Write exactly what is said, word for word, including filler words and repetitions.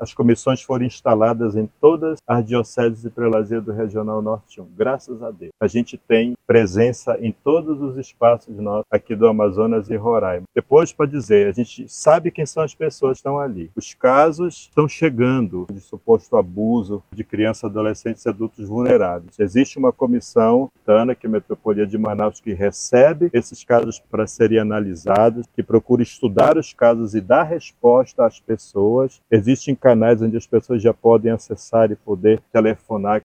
as comissões foram instaladas em todas as dioceses de Prelazia do Regional Norte um. Graças a Deus. A gente tem presença em todos os espaços nossos aqui do Amazonas e Roraima. Depois, para dizer, a gente sabe quem são as pessoas que estão ali. Os casos estão chegando de suposto abuso de crianças, adolescentes e adultos vulneráveis. Existe uma comissão, Tana, que é a Metropolia de Manaus, que recebe esses casos para serem analisados, que procura estudar os casos e dar resposta às pessoas. Existem canais onde as pessoas já podem acessar e poder telefonar